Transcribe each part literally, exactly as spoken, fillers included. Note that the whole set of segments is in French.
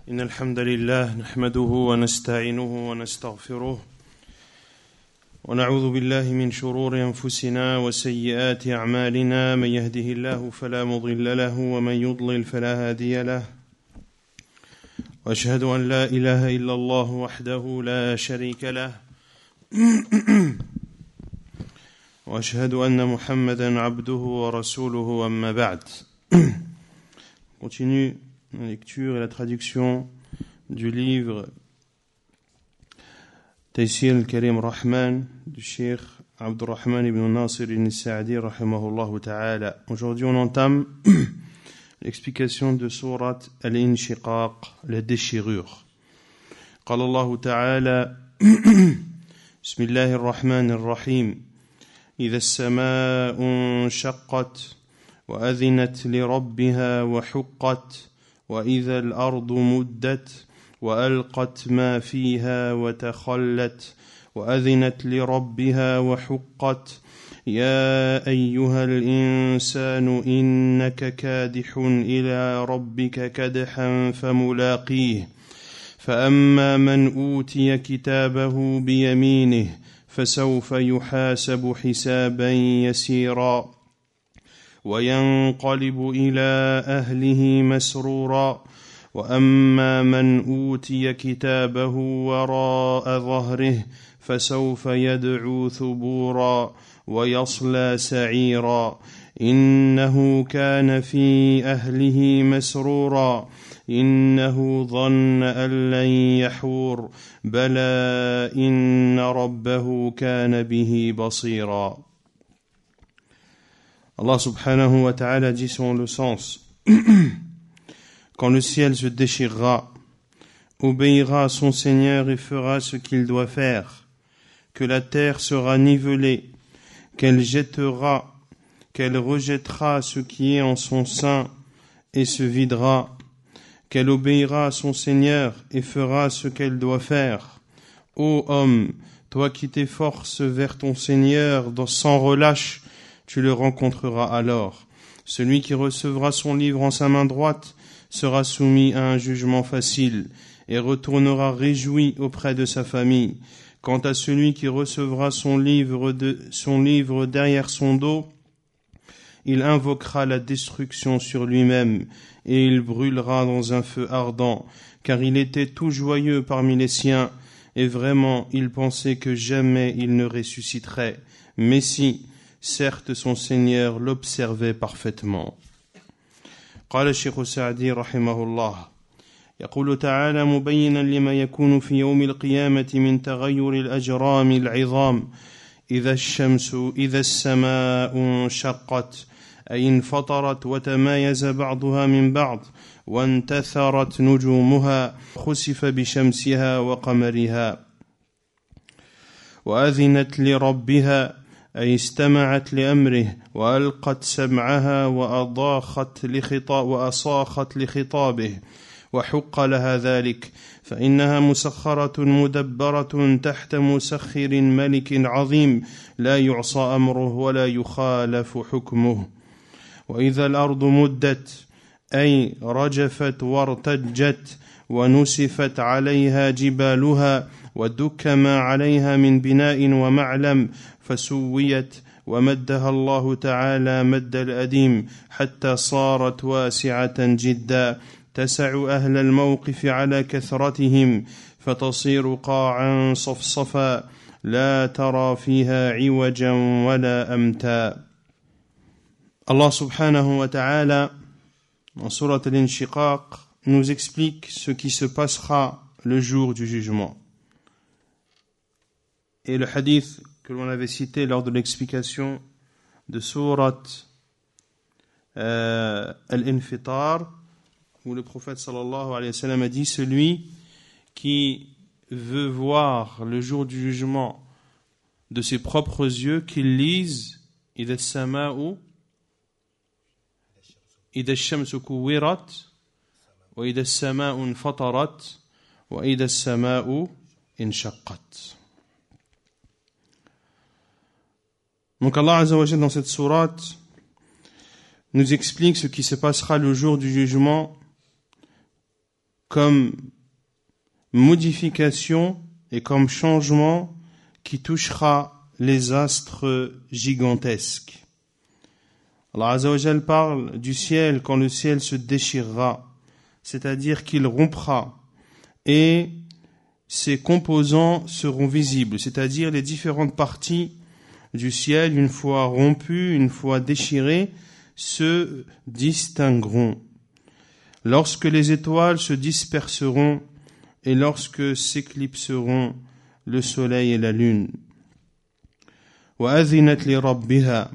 إن الحمد لله نحمده ونستعينه ونستغفره ونعوذ بالله من شرور أنفسنا وسيئات أعمالنا من يهده الله فلا مضل له ومن يضلل فلا هادي له وأشهد أن لا إله إلا الله وحده لا شريك له وأشهد أن محمدا عبده ورسوله أما بعد. Continue la lecture et la traduction du livre Taysir al-Karim Rahman du Cheikh Abdurrahman ibn Nasir al-Sa'di rahimahullah ta'ala. Aujourd'hui on entame l'explication de sourate Al-Inshiqaq, la déchirure. قال الله تعالى بسم الله الرحمن الرحيم إذا السماء انشقت وأذنت لربها وحقت وإذا الأرض مدت وألقت ما فيها وتخلت وأذنت لربها وحقت يا أيها الإنسان إنك كادح إلى ربك كدحا فملاقيه فأما من أوتي كتابه بيمينه فسوف يحاسب حسابا يسيرا وينقلب إلى أهله مسرورا وأما من أوتي كتابه وراء ظهره فسوف يدعو ثبورا ويصلى سعيرا إنه كان في أهله مسرورا إنه ظن أن لن يحور بلى إن ربه كان به بصيرا. Allah subhanahu wa ta'ala dit selon le sens: quand le ciel se déchirera, obéira à son Seigneur et fera ce qu'il doit faire, que la terre sera nivelée, qu'elle jettera, qu'elle rejettera ce qui est en son sein et se videra, qu'elle obéira à son Seigneur et fera ce qu'elle doit faire. Ô homme, toi qui t'efforces vers ton Seigneur sans relâche, tu le rencontreras alors. Celui qui recevra son livre en sa main droite sera soumis à un jugement facile et retournera réjoui auprès de sa famille. Quant à celui qui recevra son livre, de, son livre derrière son dos, il invoquera la destruction sur lui-même et il brûlera dans un feu ardent, car il était tout joyeux parmi les siens et vraiment il pensait que jamais il ne ressusciterait. Mais si, certes son Seigneur l'observait parfaitement. قال الشيخ السعدي رحمه الله يقول تعالى مبينا لما يكون في يوم القيامة من تغير الأجرام العظام إذا الشمس إذا السماء انشقت أي انفطرت وتمايز بعضها من بعض وانتثرت نجومها خسف بشمسها وقمرها وأذنت لربها أي استمعت لأمره وألقت سمعها وأضاخت لخطاب وأصاخت لخطابه وحق لها ذلك فإنها مسخرة مدبرة تحت مسخر ملك عظيم لا يعصى أمره ولا يخالف حكمه. وإذا الأرض مدت أي رجفت وارتجت ونسفت عليها جبالها ودك ما عليها من بناء ومعلم فسويت ومدها الله تعالى مد الأديم حتى صارت واسعة جدا تسع أهل الموقف على كثرتهم فتصير قاعا صفصفا لا ترى فيها عوجا ولا أمتا. Allah subhanahu wa ta'ala en surat al-Inshiqaq nous explique ce qui se passera le jour du jugement. Et le hadith que l'on avait cité lors de l'explication de surat euh, Al-Infitar, où le prophète sallallahu alayhi wa sallam a dit: celui qui veut voir le jour du jugement de ses propres yeux, qu'il lise إذا السماء إذا الشمس كورت وإذا السماء انفطرت وإذا السماء انشقت. Donc Allah Azza wa Jalla dans cette sourate nous explique ce qui se passera le jour du jugement comme modification et comme changement qui touchera les astres gigantesques. Allah Azza wa Jal parle du ciel quand le ciel se déchirera, c'est-à-dire qu'il rompra et ses composants seront visibles, c'est-à-dire les différentes parties du ciel, une fois rompues, une fois déchirées, se distingueront. Lorsque les étoiles se disperseront et lorsque s'éclipseront le soleil et la lune. وَأَذِنَتْ لِرَبِّهَا.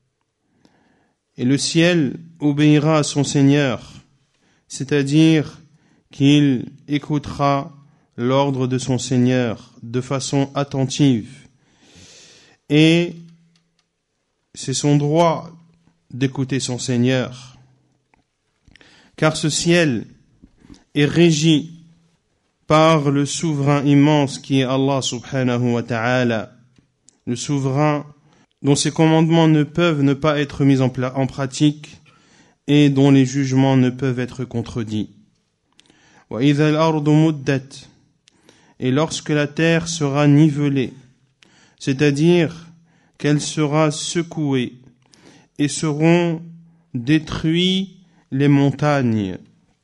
Et le ciel obéira à son Seigneur, c'est-à-dire qu'il écoutera l'ordre de son Seigneur de façon attentive. Et c'est son droit d'écouter son Seigneur, car ce ciel est régi par le souverain immense qui est Allah subhanahu wa ta'ala, le souverain dont ses commandements ne peuvent ne pas être mis en, pla- en pratique et dont les jugements ne peuvent être contredits. وَإِذَا الْأَرْضُ مُدَّتْ. Et lorsque la terre sera nivelée, c'est-à-dire qu'elle sera secouée et seront détruits les montagnes,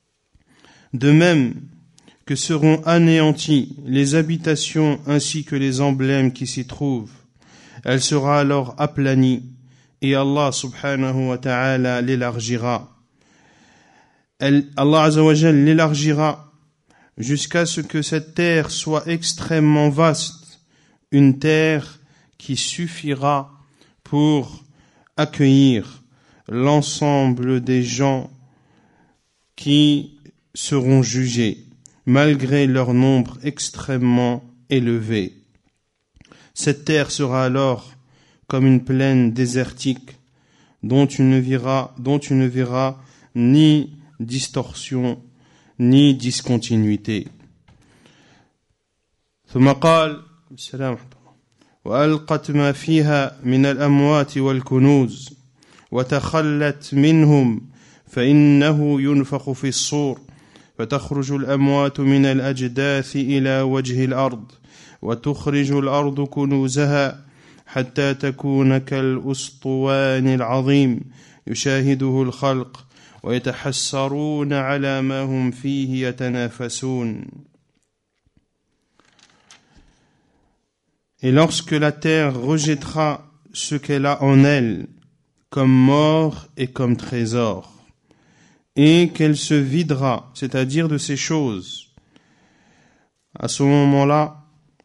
de même que seront anéanties les habitations ainsi que les emblèmes qui s'y trouvent. Elle sera alors aplanie et Allah subhanahu wa ta'ala l'élargira. Elle, Allah Azza wa Jal l'élargira jusqu'à ce que cette terre soit extrêmement vaste, une terre qui suffira pour accueillir l'ensemble des gens qui seront jugés, malgré leur nombre extrêmement élevé. Cette terre sera alors comme une plaine désertique dont tu ne verras, dont tu ne verras ni distorsion ni discontinuité. ثم قال السلام وألقت ما فيها من الأموات والكنوز وتخلت منهم فإنه ينفخ في الصور فتخرج الأموات من الأجداث إلى وجه الأرض وتخرج الأرض كنوزها حتى تكون كالأسطوان العظيم يشاهده الخلق ويتحسرون على ما هم فيه يتنافسون. Et lorsque la terre rejettera ce qu'elle a en elle comme mort et comme trésor, et qu'elle se videra, c'est-à-dire de ces choses, à ce moment-là,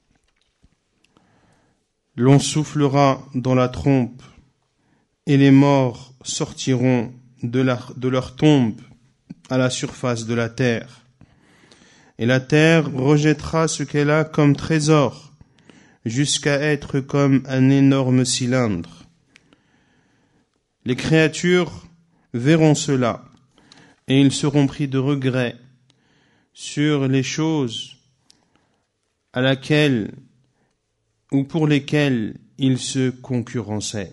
l'on soufflera dans la trompe et les morts sortiront de, la, de leur tombe à la surface de la terre. Et la terre rejettera ce qu'elle a comme trésor jusqu'à être comme un énorme cylindre. Les créatures verront cela et ils seront pris de regret sur les choses à laquelle ou pour lesquelles ils se concurrençaient.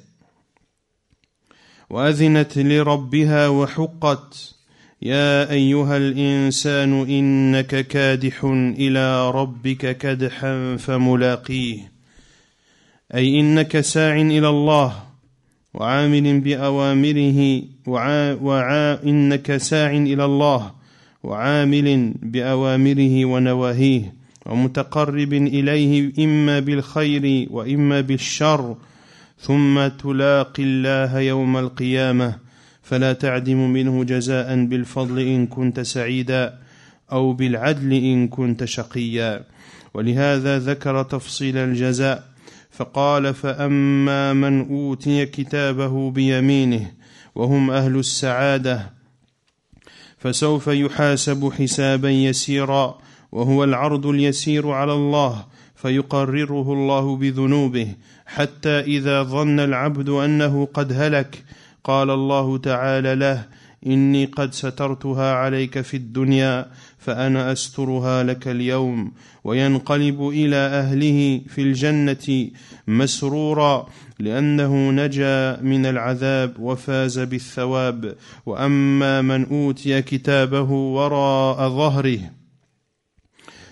وَأَذِنَتْ لِرَبِّهَا وَحُقَّتْ يَا أَيُّهَا الْإِنسَانُ إِنَّكَ كَادِحٌ إِلَى رَبِّكَ كَدْحًا فَمُلَاقِيهِ أي إنك ساع إلى الله وعامل بأوامره وعا وعا إنك ساع إلى الله وعامل بأوامره ونواهيه ومتقرب إليه إما بالخير وإما بالشر ثم تلاقي الله يوم القيامة فلا تعدم منه جزاء بالفضل إن كنت سعيدا أو بالعدل إن كنت شقيا. ولهذا ذكر تفصيل الجزاء فقال فأما من أوتي كتابه بيمينه وهم أهل السعادة فسوف يحاسب حسابا يسيرا وهو العرض اليسير على الله فيقرره الله بذنوبه حتى إذا ظن العبد أنه قد هلك قال الله تعالى له إني قد سترتها عليك في الدنيا فأنا أسترها لك اليوم وينقلب إلى أهله في الجنة مسرورا لأنه نجا من العذاب وفاز بالثواب وأما من أوتي كتابه وراء ظهره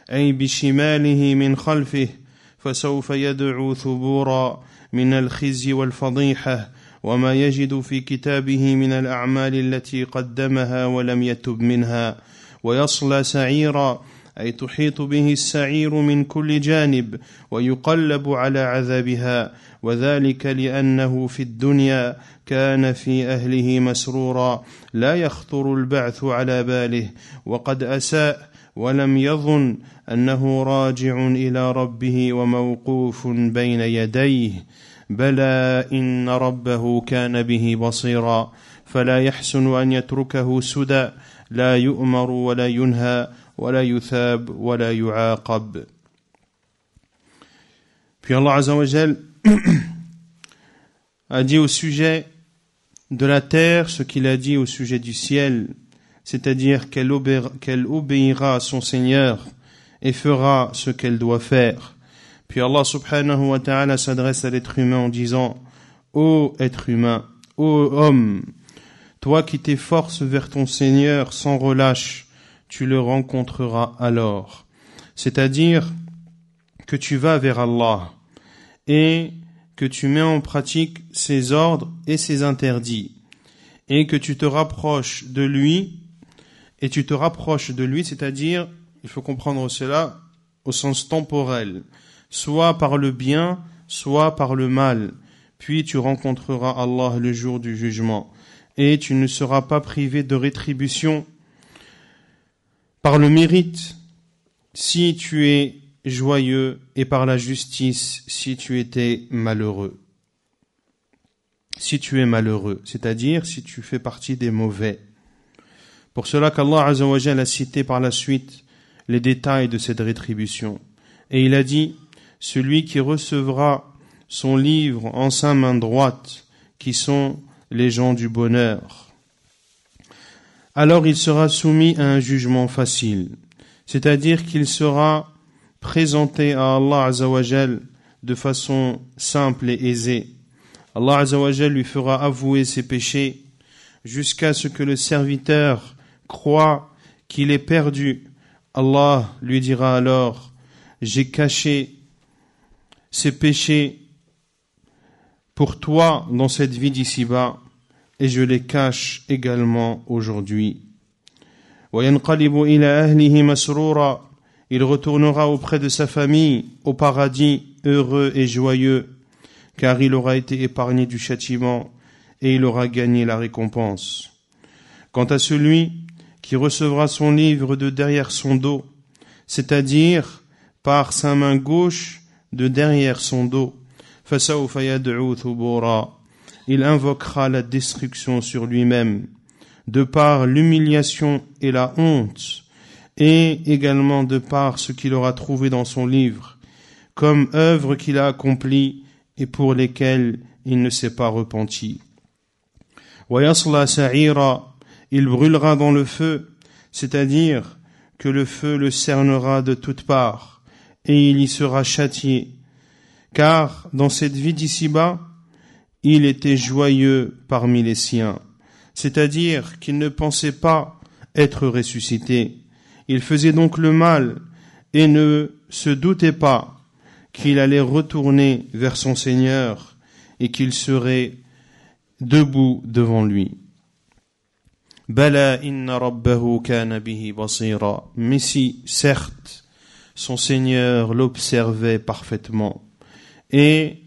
أي بشماله من خلفه فسوف يدعو ثبورا من الخزي والفضيحة وما يجد في كتابه من الأعمال التي قدمها ولم يتب منها ويصلى سعيرا أي تحيط به السعير من كل جانب ويقلب على عذابها وذلك لأنه في الدنيا كان في أهله مسرورا لا يخطر البعث على باله وقد أساء ولم يظن أنه راجع إلى ربه وموقوف بين يديه بلى إن ربه كان به بصيرا فلا يحسن أن يتركه سدى لا يؤمر ولا ينهى ولا يثاب ولا يعاقب. Puis Allah Azza wa Jal a dit au sujet de la terre ce qu'il a dit au sujet du ciel, c'est-à-dire qu'elle obéira, qu'elle obéira à son Seigneur et fera ce qu'elle doit faire. Puis Allah subhanahu wa ta'ala s'adresse à l'être humain en disant: Ô être humain, ô homme, toi qui t'efforces vers ton Seigneur sans relâche, tu le rencontreras alors. C'est-à-dire que tu vas vers Allah et que tu mets en pratique ses ordres et ses interdits et que tu te rapproches de lui et tu te rapproches de lui, c'est-à-dire, il faut comprendre cela au sens temporel, soit par le bien, soit par le mal, puis tu rencontreras Allah le jour du jugement et tu ne seras pas privé de rétribution par le mérite si tu es joyeux et par la justice si tu étais malheureux. Si tu es malheureux, c'est-à-dire si tu fais partie des mauvais. Pour cela qu'Allah Azza wa Jalla a cité par la suite les détails de cette rétribution. Et il a dit: celui qui recevra son livre en sa main droite, qui sont les gens du bonheur, alors il sera soumis à un jugement facile, c'est-à-dire qu'il sera présenté à Allah Azza wa Jal de façon simple et aisée. Allah Azza wa Jal lui fera avouer ses péchés jusqu'à ce que le serviteur croie qu'il est perdu. Allah lui dira alors: j'ai caché ces péchés pour toi dans cette vie d'ici-bas et je les cache également aujourd'hui. وَيَنْقَلِبُ إِلَى أَهْلِهِ مَسْرُورًا Il retournera auprès de sa famille au paradis heureux et joyeux, car il aura été épargné du châtiment et il aura gagné la récompense. Quant à celui qui recevra son livre de derrière son dos, c'est-à-dire par sa main gauche de derrière son dos, فَسَوْفَ يَدْعُو ثُبُورًا Il invoquera la destruction sur lui-même, de par l'humiliation et la honte, et également de par ce qu'il aura trouvé dans son livre, comme œuvre qu'il a accomplie et pour lesquelles il ne s'est pas repenti. وَيَصْلَى سَعِيرًا Il brûlera dans le feu, c'est-à-dire que le feu le cernera de toutes parts, et il y sera châtié, car dans cette vie d'ici-bas, il était joyeux parmi les siens, c'est-à-dire qu'il ne pensait pas être ressuscité. Il faisait donc le mal et ne se doutait pas qu'il allait retourner vers son Seigneur et qu'il serait debout devant lui. Bala inna rabbahu kana bihi basira. Mais si, certes, son Seigneur l'observait parfaitement. Et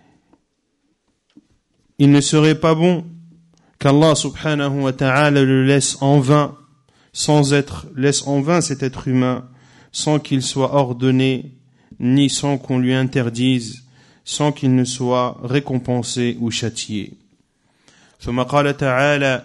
il ne serait pas bon qu'Allah subhanahu wa ta'ala le laisse en vain, sans être, laisse en vain cet être humain, sans qu'il soit ordonné, ni sans qu'on lui interdise, sans qu'il ne soit récompensé ou châtié. ثم قال تعالى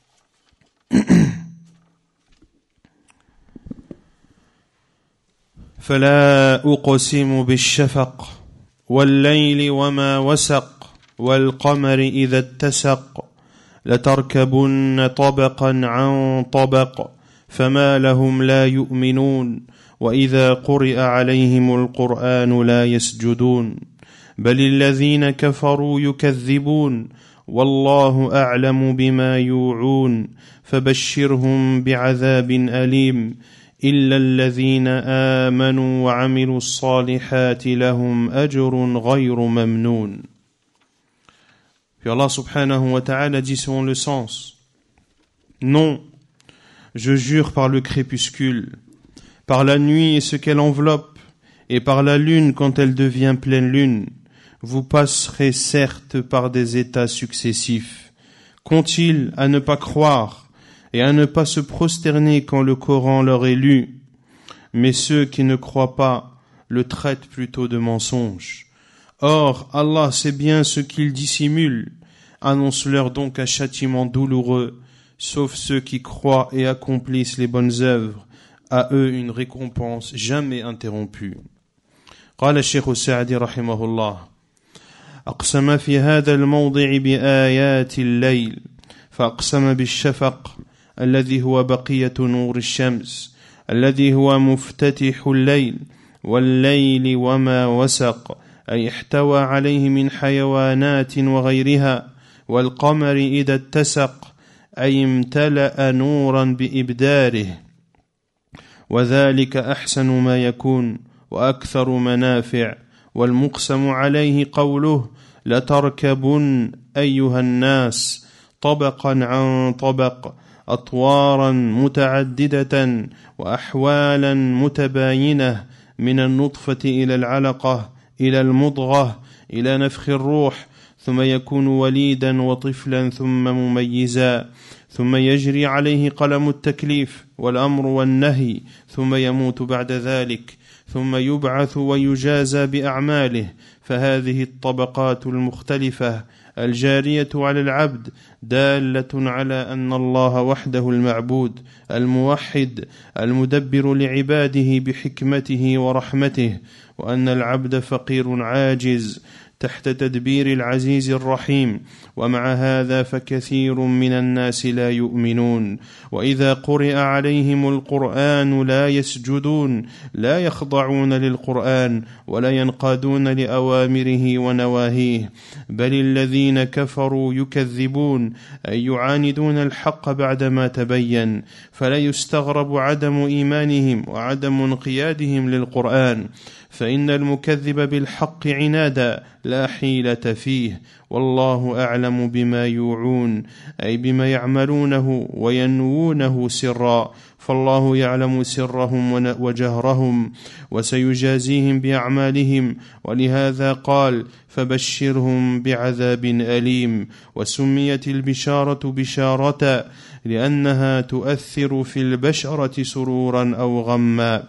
فلا أقسم بالشفق والليل وما وسق والقمر إذا اتسق لتركبن طبقا عن طبق فما لهم لا يؤمنون وإذا قرئ عليهم القرآن لا يسجدون بل الذين كفروا يكذبون والله أعلم بما يوعون فبشرهم بعذاب أليم إلا الذين آمنوا وعملوا الصالحات لهم أجر غير ممنون. Puis Allah subhanahu wa ta'ala dit selon le sens: non, je jure par le crépuscule, par la nuit et ce qu'elle enveloppe, et par la lune quand elle devient pleine lune, vous passerez certes par des états successifs. Qu'ont-ils à ne pas croire et à ne pas se prosterner quand le Coran leur est lu? Mais ceux qui ne croient pas le traitent plutôt de mensonge. Or, Allah sait bien ce qu'ils dissimulent. Annonce-leur donc un châtiment douloureux, sauf ceux qui croient et accomplissent les bonnes œuvres, à eux une récompense jamais interrompue. قال الشيخ السعدي رحمه الله: أقسم في هذا الموضع بآيات الليل، فأقسم بالشفق الذي هو بقية نور الشمس، الذي هو مفتتح الليل، والليل وما وسق، أي احتوى عليه من حيوانات وغيرها، والقمر إذا اتسق، أي امتلأ نورا بإبداره، وذلك أحسن ما يكون وأكثر منافع. والمقسم عليه قوله: لتركبن أيها الناس طبقا عن طبق، أطوارا متعددة وأحوالا متباينة، من النطفة إلى العلقة إلى المضغة إلى نفخ الروح، ثم يكون وليدا وطفلا ثم مميزا، ثم يجري عليه قلم التكليف والأمر والنهي، ثم يموت بعد ذلك، ثم يبعث ويجازى بأعماله. فهذه الطبقات المختلفة الجارية على العبد دالة على أن الله وحده المعبود الموحد المدبر لعباده بحكمته ورحمته، وأن العبد فقير عاجز تحت تدبير العزيز الرحيم. ومع هذا فكثير من الناس لا يؤمنون، وإذا قرئ عليهم القرآن لا يسجدون، لا يخضعون للقرآن ولا ينقادون لأوامره ونواهيه، بل الذين كفروا يكذبون أي يعاندون الحق بعدما تبين. فلا يستغرب عدم إيمانهم وعدم انقيادهم للقرآن، فإن المكذب بالحق عنادا لا حيلة فيه. والله أعلم بما يوعون، أي بما يعملونه وينوونه سرا، فالله يعلم سرهم وجهرهم وسيجازيهم بأعمالهم. ولهذا قال: فبشرهم بعذاب أليم. وسميت البشارة بشارة لأنها تؤثر في البشرة سرورا أو غما.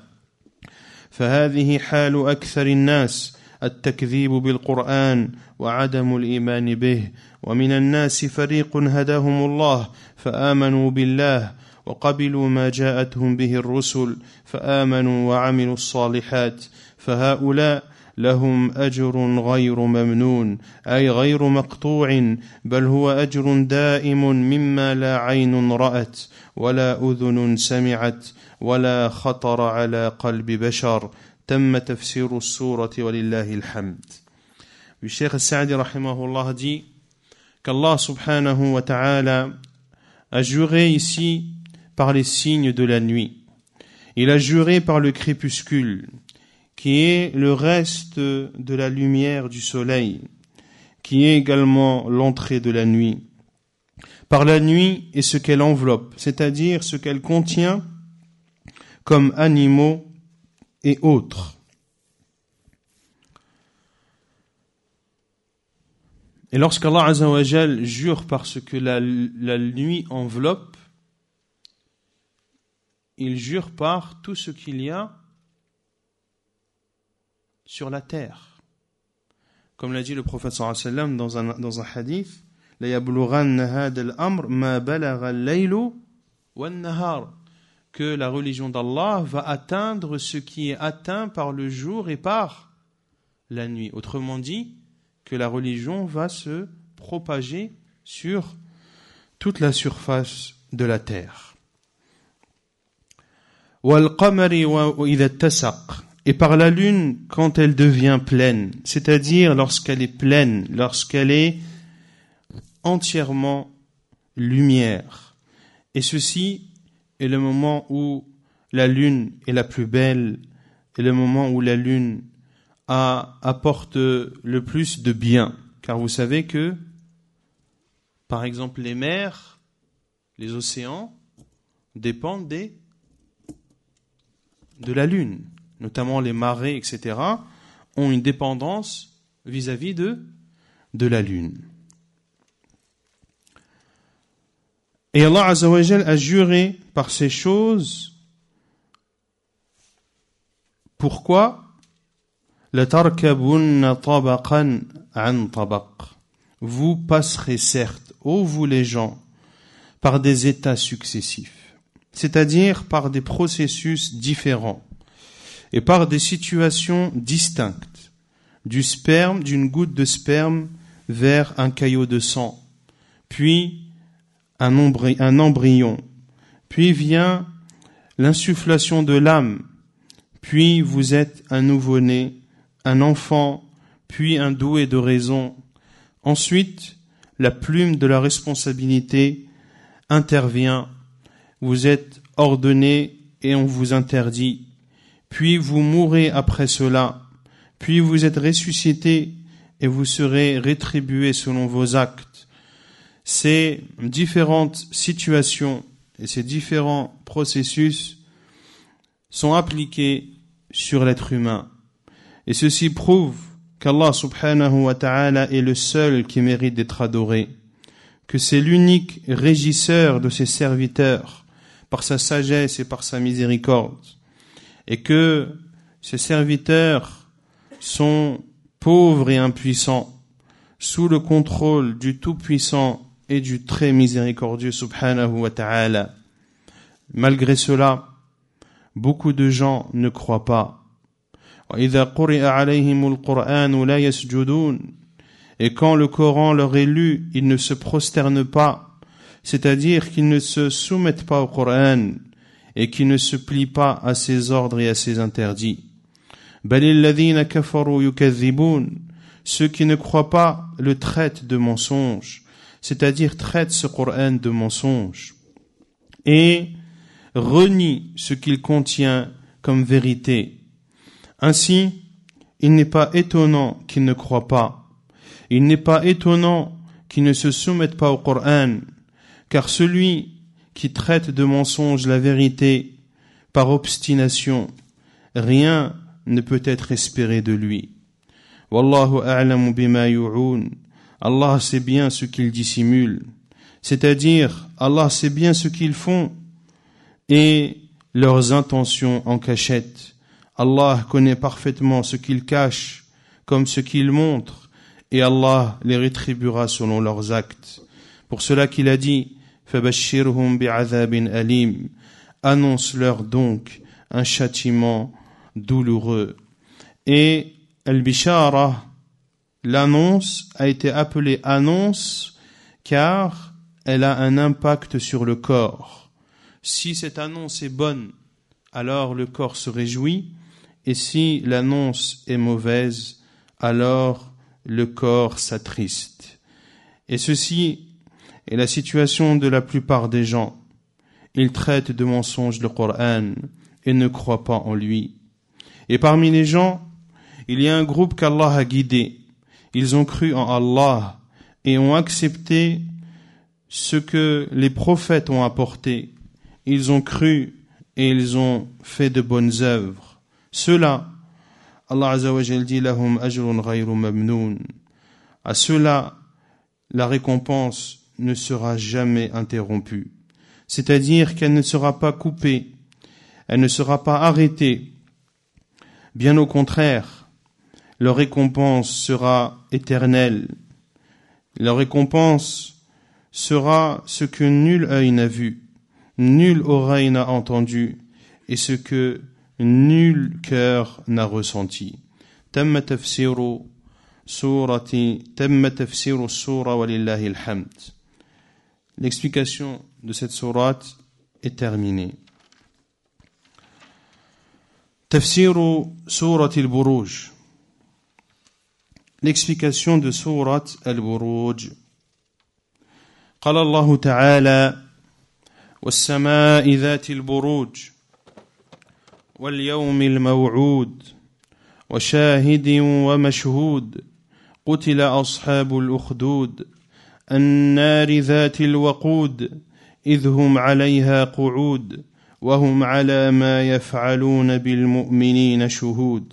فهذه حال أكثر الناس، التكذيب بالقرآن وعدم الإيمان به. ومن الناس فريق هداهم الله فآمنوا بالله وقبلوا ما جاءتهم به الرسل فآمنوا وعملوا الصالحات، فهؤلاء لهم أجر غير ممنون، أي غير مقطوع، بل هو أجر دائم مما لا عين رأت ولا أذن سمعت ولا خطر على قلب بشر. تم تفسير السورة ولله الحمد. Le Cheikh Al-Sa'di rahimahullah dit qu'Allah subhanahu wa ta'ala a juré ici par les signes de la nuit. Il a juré par le crépuscule, qui est le reste de la lumière du soleil, qui est également l'entrée de la nuit. Par la nuit et ce qu'elle enveloppe, c'est-à-dire ce qu'elle contient comme animaux et autres. Et lorsqu'Allah Azza wa Jal jure par ce que la, la nuit enveloppe, il jure par tout ce qu'il y a sur la terre. Comme l'a dit le prophète sallallahu alayhi wa sallam dans un, dans un hadith, la yablughanna hadha al-amr ma balagha al-laylu wan-nahar, que la religion d'Allah va atteindre ce qui est atteint par le jour et par la nuit. Autrement dit, que la religion va se propager sur toute la surface de la terre. وَالْقَمَرِ وَإِذَا اتَّسَقَ, et par la lune quand elle devient pleine, c'est-à-dire lorsqu'elle est pleine, lorsqu'elle est entièrement lumière. Et ceci est le moment où la lune est la plus belle et le moment où la lune a, apporte le plus de bien. Car vous savez que, par exemple, les mers, les océans, dépendent des, de la lune. Notamment les marées, et cetera, ont une dépendance vis-à-vis de, de la lune. Et Allah Azza wa Jal a juré par ces choses. Pourquoi? لَتَرْكَبُنَّ طَبَقًا عَنْ طَبَقٍ. Vous passerez certes, ô vous les gens, par des états successifs, c'est-à-dire par des processus différents et par des situations distinctes, du sperme, d'une goutte de sperme vers un caillot de sang, puis un, ombry, un embryon, puis vient l'insufflation de l'âme, puis vous êtes un nouveau-né, un enfant, puis un doué de raison. Ensuite, la plume de la responsabilité intervient, vous êtes ordonné et on vous interdit, puis vous mourrez après cela, puis vous êtes ressuscité et vous serez rétribué selon vos actes. Ces différentes situations et ces différents processus sont appliqués sur l'être humain. Et ceci prouve qu'Allah subhanahu wa ta'ala est le seul qui mérite d'être adoré, que c'est l'unique régisseur de ses serviteurs par sa sagesse et par sa miséricorde, et que ses serviteurs sont pauvres et impuissants, sous le contrôle du Tout-Puissant et du très miséricordieux subhanahu wa ta'ala. Malgré cela, beaucoup de gens ne croient pas. وَإِذَا قُرِئَ عَلَيْهِمُ الْقُرْآنُ لَا يَسْجُدُونَ. Et quand le Coran leur est lu, ils ne se prosternent pas, c'est-à-dire qu'ils ne se soumettent pas au Coran et qu'ils ne se plient pas à ses ordres et à ses interdits. بَلِ الَّذِينَ كَفَرُوا يُكَذِّبُونَ. Ceux qui ne croient pas le traitent de mensonge, c'est-à-dire traitent ce Coran de mensonge et renient ce qu'il contient comme vérité. Ainsi, il n'est pas étonnant qu'ils ne croient pas. Il n'est pas étonnant qu'ils ne se soumettent pas au Coran, car celui qui traite de mensonge la vérité par obstination, rien ne peut être espéré de lui. Wallahu a'lamu bima yu'un. Allah sait bien ce qu'ils dissimulent, c'est-à-dire Allah sait bien ce qu'ils font et leurs intentions en cachette. Allah connaît parfaitement ce qu'ils cachent comme ce qu'ils montrent et Allah les rétribuera selon leurs actes. Pour cela qu'il a dit فَبَشِّرْهُمْ بِعَذَابٍ أَلِيمٍ. Annonce-leur donc un châtiment douloureux. Et al-bishara, l'annonce, a été appelée annonce car elle a un impact sur le corps. Si cette annonce est bonne, alors le corps se réjouit, et si l'annonce est mauvaise, alors le corps s'attriste. Et ceci est la situation de la plupart des gens. Ils traitent de mensonge le Coran et ne croient pas en lui. Et parmi les gens, il y a un groupe qu'Allah a guidé. Ils ont cru en Allah et ont accepté ce que les prophètes ont apporté. Ils ont cru et ils ont fait de bonnes œuvres. Ceux-là, Allah Azza wa Jal dit lahum ajrun ghayru mamnoun. À ceux-là, la récompense ne sera jamais interrompue. C'est-à-dire qu'elle ne sera pas coupée, elle ne sera pas arrêtée. Bien au contraire, leur récompense sera éternelle. Leur récompense sera ce que nul œil n'a vu, nulle oreille n'a entendu, et ce que nul cœur n'a ressenti. Tamma tafsiru surati, tamma tafsiru sura walillahi alhamd. L'explication de cette sourate est terminée. Tafsiru surati al-Buruj. L'explication de sourate al-Buruj. قال الله تعالى والسماء ذات البروج واليوم الموعود وشاهد ومشهود قتل أصحاب الأخدود النار ذات الوقود إذ هم عليها قعود وهم على ما يفعلون بالمؤمنين شهود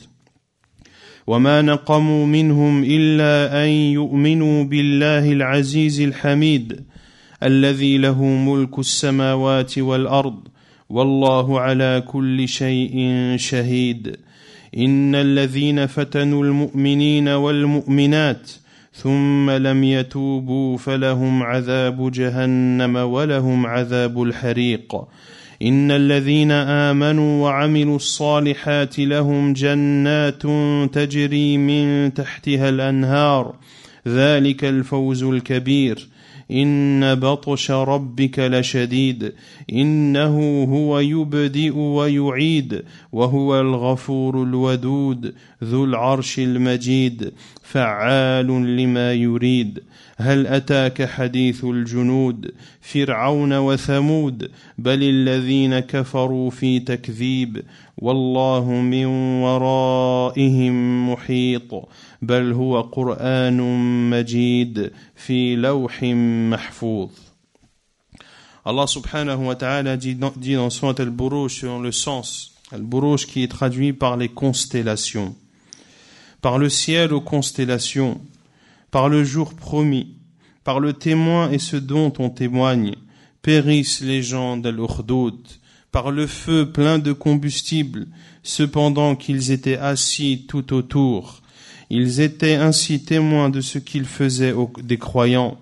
وما نقموا منهم إلا أن يؤمنوا بالله العزيز الحميد الذي له ملك السماوات والأرض والله على كل شيء شهيد إن الذين فتنوا المؤمنين والمؤمنات ثم لم يتوبوا فلهم عذاب جهنم ولهم عذاب الحريق إن الذين آمنوا وعملوا الصالحات لهم جنات تجري من تحتها الأنهار ذلك الفوز الكبير إن بطش ربك لشديد إنه هو يبدئ ويعيد وهو الغفور الودود ذو العرش المجيد فعال لما يريد هل أتاك حديث الجنود فرعون وثمود بل الذين كفروا في تكذيب والله من ورائهم محيط بل هو قرآن مجيد في لوح محفوظ. Allah subhanahu wa ta'ala dit dans, dit dans Surat al-Buruj sur le sens, al-Buruj qui est traduit par les constellations, par le ciel aux constellations, par le jour promis, par le témoin et ce dont on témoigne, périssent les gens d'Al-Ukhdud, par le feu plein de combustible, cependant qu'ils étaient assis tout autour. Ils étaient ainsi témoins de ce qu'ils faisaient aux, des croyants,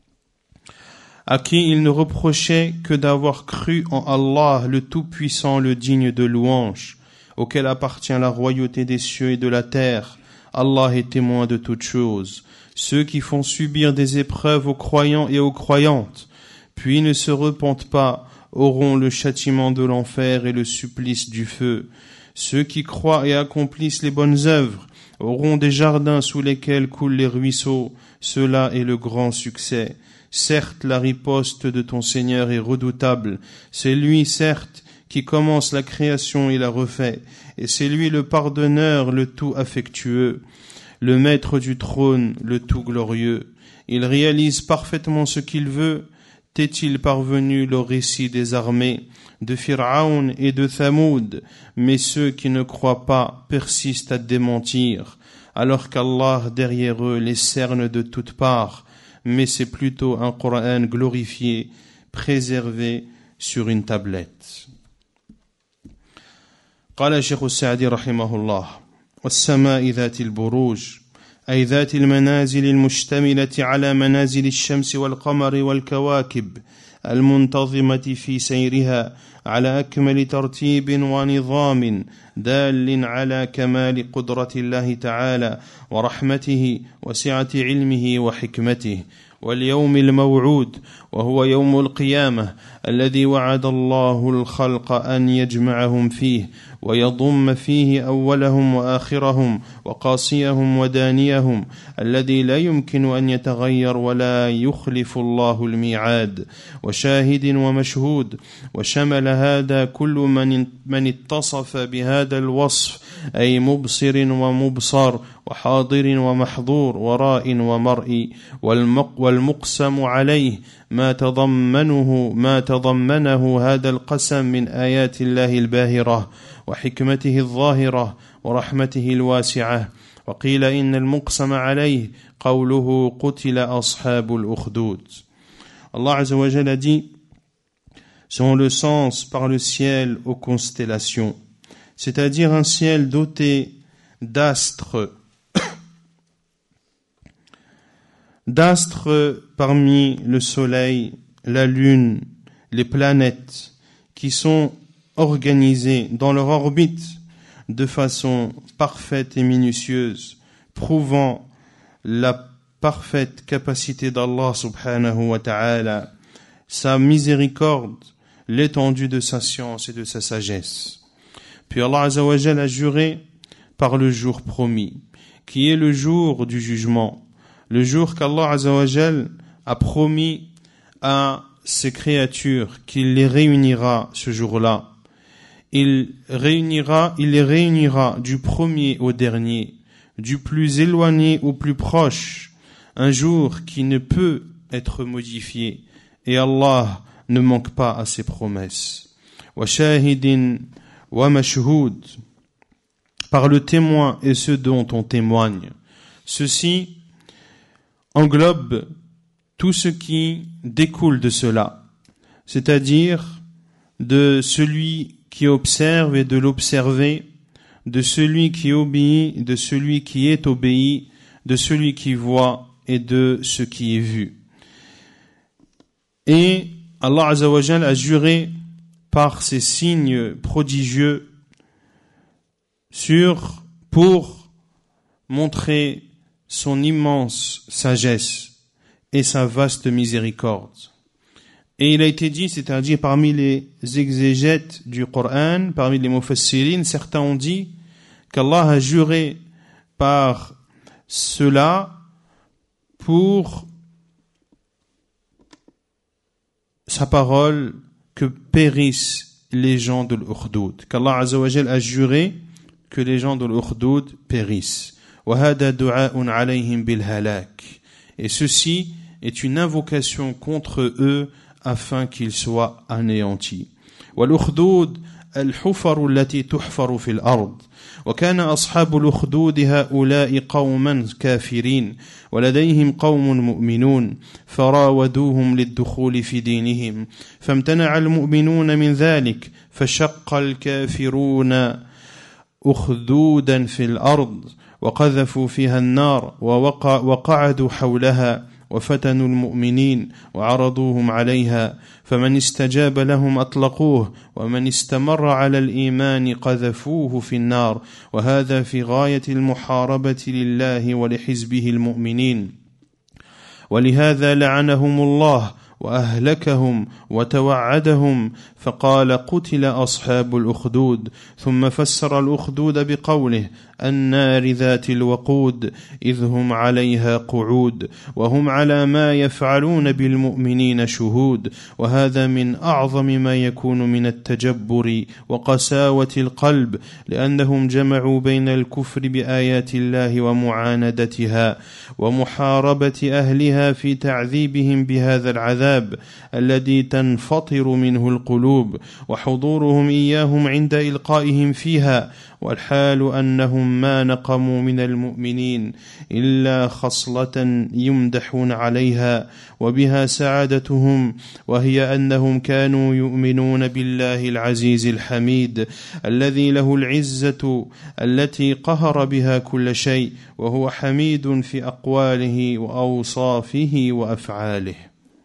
à qui ils ne reprochaient que d'avoir cru en Allah, le Tout-Puissant, le digne de louange, auquel appartient la royauté des cieux et de la terre. Allah est témoin de toutes choses. Ceux qui font subir des épreuves aux croyants et aux croyantes, puis ne se repentent pas, auront le châtiment de l'enfer et le supplice du feu. Ceux qui croient et accomplissent les bonnes œuvres auront des jardins sous lesquels coulent les ruisseaux. Cela est le grand succès. Certes, la riposte de ton Seigneur est redoutable. C'est lui, certes, qui commence la création et la refait. Et c'est lui le pardonneur, le tout affectueux, le maître du trône, le tout glorieux. Il réalise parfaitement ce qu'il veut. T'est-il parvenu le récit des armées de Pharaon et de Thamoud, mais ceux qui ne croient pas persistent à démentir, alors qu'Allah derrière eux les cerne de toutes parts, mais c'est plutôt un Coran glorifié, préservé sur une tablette. قال الشيخ السعدي رحمه الله والسماء ذات البروج أي ذات المنازل المشتملة على منازل الشمس والقمر والكواكب المنتظمة في سيرها على أكمل ترتيب ونظام دال على كمال قدرة الله تعالى ورحمته وسعة علمه وحكمته واليوم الموعود وهو يوم القيامة الذي وعد الله الخلق أن يجمعهم فيه ويضم فيه أولهم وآخرهم وقاصيهم ودانيهم الذي لا يمكن أن يتغير ولا يخلف الله الميعاد وشاهد ومشهود وشمل هذا كل من من اتصف بهذا الوصف أي مبصر ومبصر وحاضر ومحظور وراء ومرئي والمقسم عليه ما تضمنه ما تضمنه هذا القسم من آيات الله الباهرة وحكمته الظاهرة ورحمته الواسعة وقيل إن المقسم عليه قوله قتل أصحاب الأخدود. Allah Azza wa Jalla dit selon le sens par le ciel aux constellations, c'est-à-dire un ciel doté d'astres, d'astres parmi le soleil, la lune, les planètes, qui sont organisés dans leur orbite de façon parfaite et minutieuse, prouvant la parfaite capacité d'Allah subhanahu wa ta'ala, sa miséricorde, l'étendue de sa science et de sa sagesse. Puis Allah Azza wa Jalla a juré par le jour promis, qui est le jour du jugement, le jour qu'Allah Azza wa Jalla a promis à ses créatures qu'il les réunira ce jour-là. il réunira, il les réunira du premier au dernier, du plus éloigné au plus proche, un jour qui ne peut être modifié, et Allah ne manque pas à ses promesses. Wa shahidin wa mashhoud, par le témoin et ceux dont on témoigne. Ceci englobe tout ce qui découle de cela, c'est-à-dire de celui qui observe et de l'observer, de celui qui obéit, de celui qui est obéi, de celui qui voit et de ce qui est vu. Et Allah Azza wa Jal a juré par ces signes prodigieux sur, pour montrer son immense sagesse et sa vaste miséricorde. Et il a été dit, c'est-à-dire parmi les exégètes du Coran, parmi les mufassirin, certains ont dit qu'Allah a juré par cela pour sa parole que périssent les gens de l'Ukhdud, qu'Allah Azza wa Jal a juré que les gens de l'Ukhdud périssent. وَهَذَا دُعَاءٌ عَلَيْهِمْ بِالْهَلَاكِ. Et ceci est une invocation contre eux afin qu'ils soient anéantis. وَالْأُخْدُودُ الْحُفَرُ التي تحفر في الأرض. وكان أصحاب الأخدود هؤلاء قوما كافرين ولديهم قوم مؤمنون فراودوهم للدخول في دينهم فامتنع المؤمنون من ذلك فشق الكافرون أخدودا في الأرض وقذفوا فيها النار ووقع وقعدوا حولها وفتنوا المؤمنين وعرضوهم عليها فمن استجاب لهم أطلقوه ومن استمر على الإيمان قذفوه في النار وهذا في غاية المحاربة لله ولحزبه المؤمنين ولهذا لعنهم الله وأهلكهم وتوعدهم فقال قتل أصحاب الأخدود ثم فسر الأخدود بقوله النار ذات الوقود إذ هم عليها قعود وهم على ما يفعلون بالمؤمنين شهود وهذا من أعظم ما يكون من التجبر وقساوة القلب لأنهم جمعوا بين الكفر بآيات الله ومعاندتها ومحاربة أهلها في تعذيبهم بهذا العذاب الذي تنفطر منه القلوب وحضورهم إياهم عند إلقائهم فيها والحال أنهم ما نقموا من المؤمنين إلا خصلة يمدحون عليها وبها سعادتهم وهي أنهم كانوا يؤمنون بالله العزيز الحميد الذي له العزة التي قهر بها كل شيء وهو حميد في أقواله وأوصافه وأفعاله.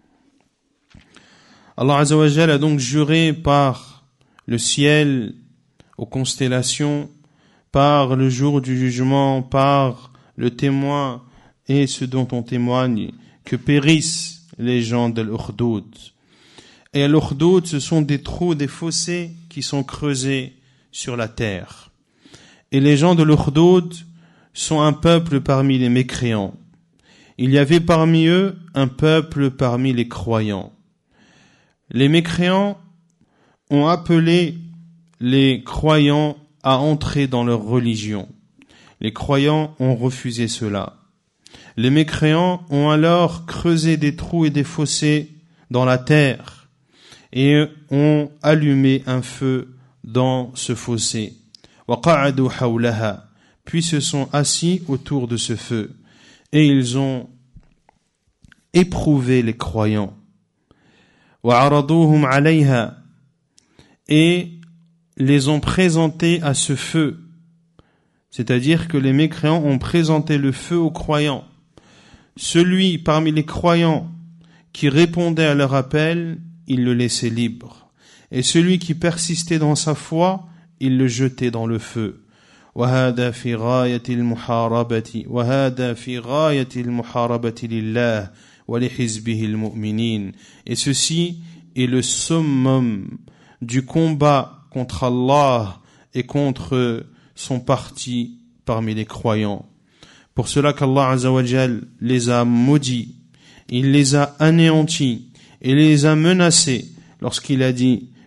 Allah Azza wa Jal a donc juré par le ciel, aux constellations, par le jour du jugement, par le témoin et ce dont on témoigne, que périssent les gens de l'Ukhdud. Et l'Ukhdud, ce sont des trous, des fossés qui sont creusés sur la terre. Et les gens de l'Ukhdud sont un peuple parmi les mécréants. Il y avait parmi eux un peuple parmi les croyants. Les mécréants ont appelé les croyants à entrer dans leur religion. Les croyants ont refusé cela. Les mécréants ont alors creusé des trous et des fossés dans la terre et ont allumé un feu dans ce fossé. وَقَعَدُوا حَوْلَهَا. Puis se sont assis autour de ce feu et ils ont éprouvé les croyants. وَعَرَضُوهُمْ عَلَيْهَا. Et les ont présentés à ce feu. C'est-à-dire que les mécréants ont présenté le feu aux croyants. Celui parmi les croyants qui répondait à leur appel, il le laissait libre. Et celui qui persistait dans sa foi, il le jetait dans le feu. وَهَذَا فِي غَايَةِ الْمُحَارَبَةِ وَهَذَا فِي غَايَةِ الْمُحَارَبَةِ لِلَّهِ وَلِحِزْبِهِ الْمُؤْمِنِينَ. Et ceci est le summum du combat contre Allah et contre son parti parmi les croyants. Pour cela qu'Allah Azza wa Jal les a maudits, il les a anéantis et les a menacés lorsqu'il a dit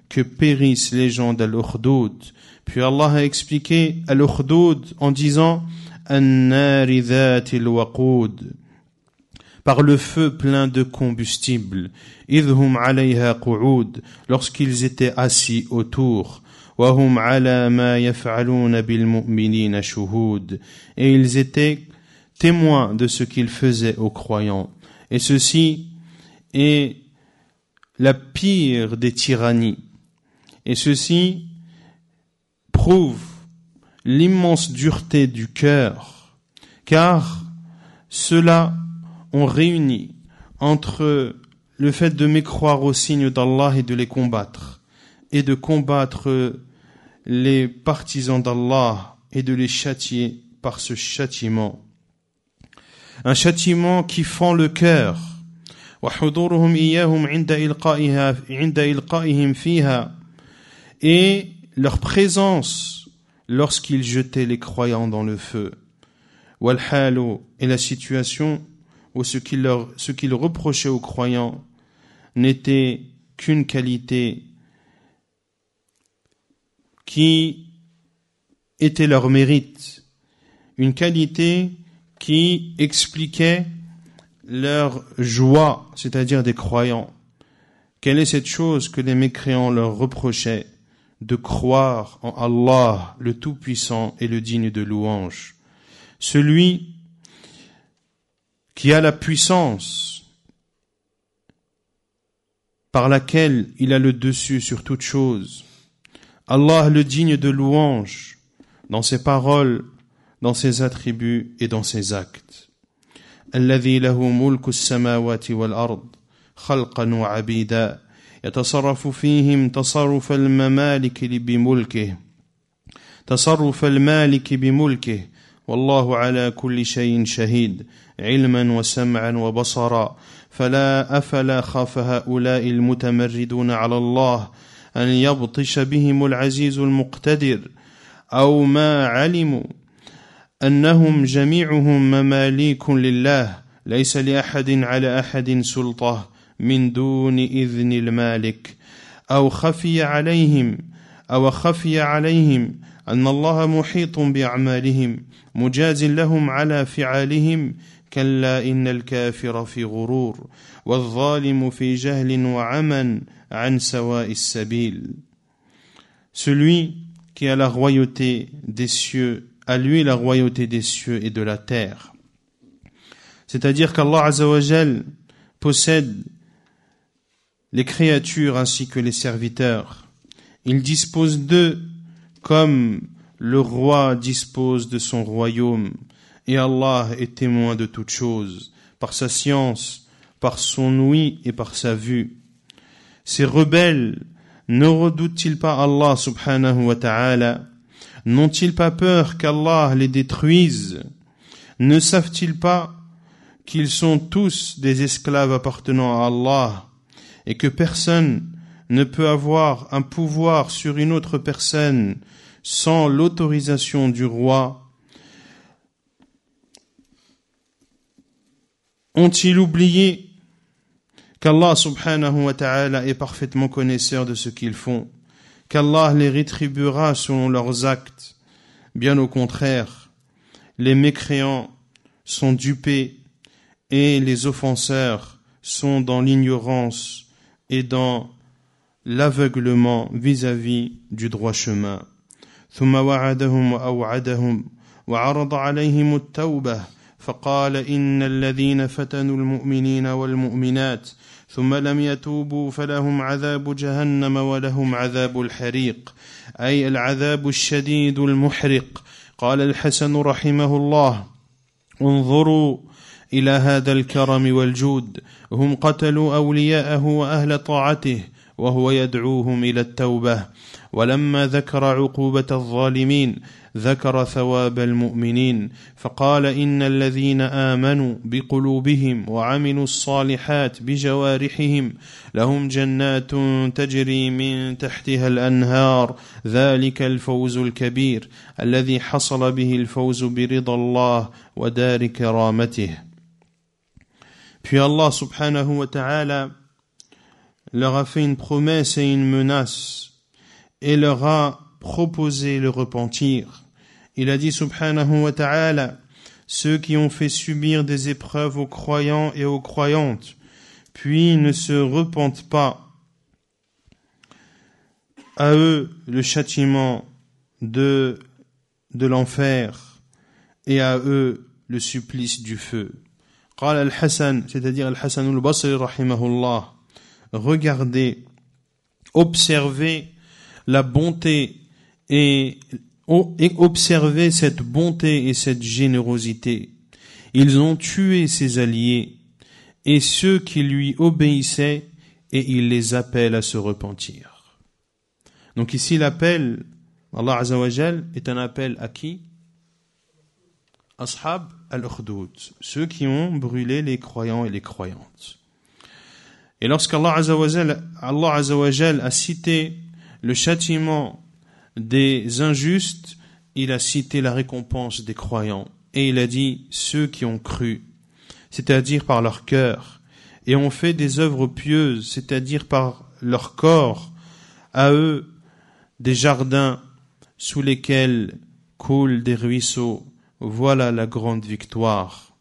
que périssent les gens d'Al-Ukhdud. Puis Allah a expliqué Al-Ukhdud en disant An-nari dhatil waqud, par le feu plein de combustible, idhum alayha qu'ud, lorsqu'ils étaient assis autour, wa hum ala ma yaf'aluna bil mu'minina shuhud, et ils étaient témoins de ce qu'ils faisaient aux croyants. Et ceci est la pire des tyrannies. Et ceci prouve l'immense dureté du cœur, car ceux-là ont réuni entre le fait de mécroire aux signes d'Allah et de les combattre, et de combattre les partisans d'Allah et de les châtier par ce châtiment. Un châtiment qui fend le cœur. وحضورهم إياهم عند إلقائها عند إلقائهم فيها, et leur présence lorsqu'ils jetaient les croyants dans le feu. والحال, et la situation où ce qu'ils leur, ce qu'ils reprochaient aux croyants n'était qu'une qualité qui était leur mérite, une qualité qui expliquait leur joie, c'est-à-dire des croyants. Quelle est cette chose que les mécréants leur reprochaient? De croire en Allah, le Tout-Puissant et le digne de louange. Celui qui a la puissance par laquelle il a le dessus sur toute chose. Allah, le digne de louange, dans ses paroles, dans ses attributs et dans ses actes. الذي له ملك السماوات والأرض خلقا وعبيدا يتصرف فيهم تصرف الممالك بملكه تصرف المالك بملكه والله على كل شيء شهيد علما وسمعا وبصرا فلا أفلا خاف هؤلاء المتمردون على الله أن يبطش بهم العزيز المقتدر أو ما علموا أنهم جميعهم مماليك لله ليس لأحد على أحد سلطة من دون إذن المالك أو خفي عليهم أو خفي عليهم أن الله محيط بأعمالهم مجاز لهم على فعالهم كلا إن الكافر في غرور والظالم في جهل وعمى عن سواء السبيل. Celui qui a la royauté des cieux, à lui la royauté des cieux et de la terre. C'est-à-dire qu'Allah Azza wa Jal possède les créatures ainsi que les serviteurs. Il dispose d'eux comme le roi dispose de son royaume. Et Allah est témoin de toutes choses, par sa science, par son ouïe et par sa vue. Ces rebelles ne redoutent-ils pas Allah subhanahu wa ta'ala? N'ont-ils pas peur qu'Allah les détruise? Ne savent-ils pas qu'ils sont tous des esclaves appartenant à Allah et que personne ne peut avoir un pouvoir sur une autre personne sans l'autorisation du roi? Ont-ils oublié qu'Allah subhanahu wa ta'ala est parfaitement connaisseur de ce qu'ils font, qu'Allah les rétribuera selon leurs actes? Bien au contraire, les mécréants sont dupés et les offenseurs sont dans l'ignorance et dans l'aveuglement vis-à-vis du droit chemin. ثم وعدهم وأوعدهم وعرض عليهم التوبة فقال إن الذين فتنوا المؤمنين والمؤمنات ثم لم يتوبوا فلهم عذاب جهنم ولهم عذاب الحريق أي العذاب الشديد المحرق. قال الحسن رحمه الله انظروا إلى هذا الكرم والجود هم قتلوا أولياءه وأهل طاعته وهو يدعوهم إلى التوبة ولما ذكر عقوبة الظالمين ذكر ثواب المؤمنين فقال إن الذين آمنوا بقلوبهم وعملوا الصالحات بجوارحهم لهم جنات تجري من تحتها الأنهار ذلك الفوز الكبير الذي حصل به الفوز برضا الله ودار كرامته. Puis Allah subhanahu wa ta'ala leur a fait une promesse et une menace et leur a proposé le repentir. Il a dit subhanahu wa ta'ala, ceux qui ont fait subir des épreuves aux croyants et aux croyantes, puis ne se repentent pas, à eux le châtiment de, de l'enfer et à eux le supplice du feu. قال al-Hasan, c'est-à-dire al-Hasan al-Basri rahimahullah, regardez, observez la bonté et, et observez cette bonté et cette générosité. Ils ont tué ses alliés et ceux qui lui obéissaient et il les appelle à se repentir. Donc ici l'appel, Allah Azza wa Jal, est un appel à qui? Ashab al-Ukhdud, ceux qui ont brûlé les croyants et les croyantes. Et lorsqu'Allah Azza wa Jal, Allah Azza wa Jal a cité le châtiment des injustes, il a cité la récompense des croyants. Et il a dit ceux qui ont cru, c'est-à-dire par leur cœur, et ont fait des œuvres pieuses, c'est-à-dire par leur corps, à eux des jardins sous lesquels coulent des ruisseaux. Voilà la grande victoire.